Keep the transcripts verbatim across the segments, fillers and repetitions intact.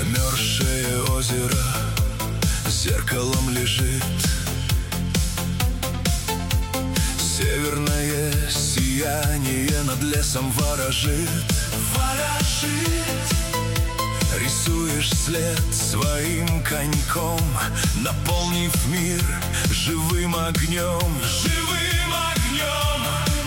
Замерзшее озеро зеркалом лежит. Северное сияние над лесом ворожит. Ворожит. Рисуешь след своим коньком, наполнив мир живым огнем. Живым огнем.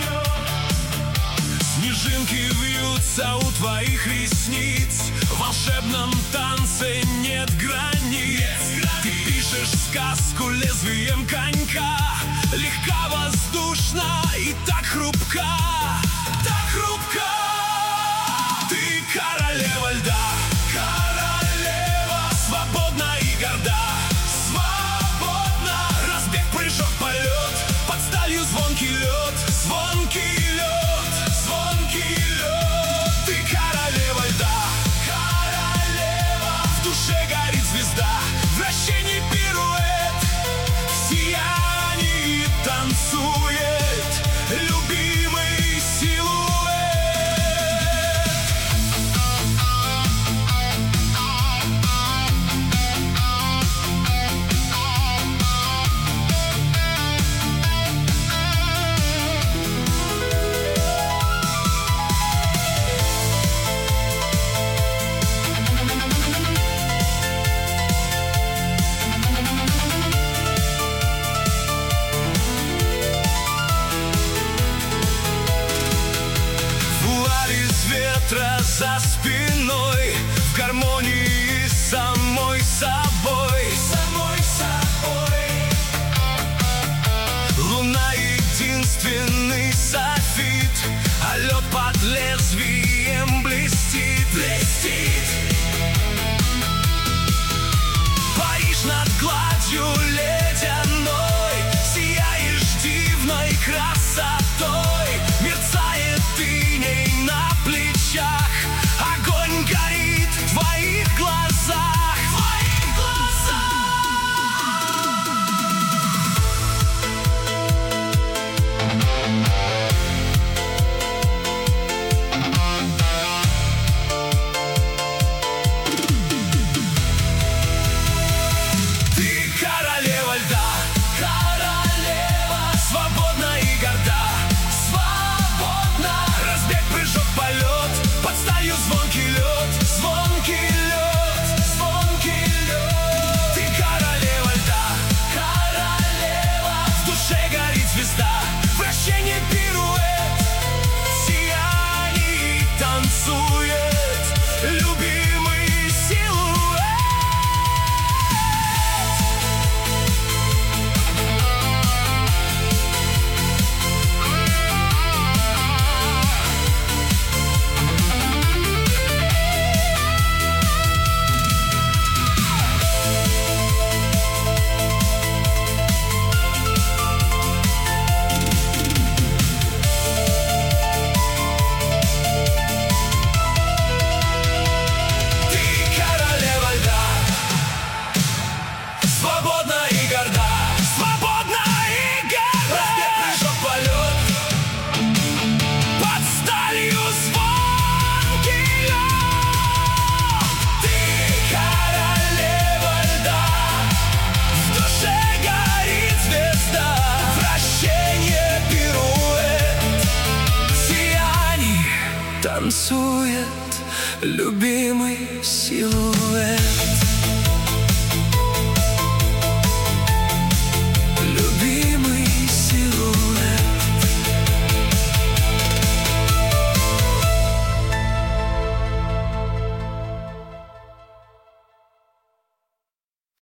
Снежинки вьются у твоих ресниц. В волшебном танце нет границ. Ты пишешь сказку лезвием конька. Легка, воздушна и так хрупка. Так хрупка. Ты королева льда. Королева, свободна и горда. Свободна. Разбег, прыжок, полет. Под сталью звонкий лед. Звонкий лед. Звонкий лед. Ты королева льда. Королева. В душе горит звезда. Вращение, пируэт. Сияние танцует любимый силуэт. Ветра за спиной, в гармонии с самой собой. Самой собой. Луна единственный софит, а лед под лезвием блестит. Блестит. Паришь над гладью ледяной, сияешь дивной красотой. Мерцает иней на плечах, огонь горит в твоих глазах. В твоих глазах. Ты королева льда. Королева, свободна и горда. Свободна. Разбег, прыжок, полет. Под сталью звонкий лед. Звонкий лед. Звонкий лед. Ты королева льда. Королева. В душе горит звезда. Вращение, пируэт. Сияние танцует любимый силуэт. Свободна и горда. Свободна и горда. Разбег, прыжок, полет. Под сталью звонкий лед. Ты королева льда. В душе горит звезда. Вращение, пируэт. Сияние танцует любимый силуэт.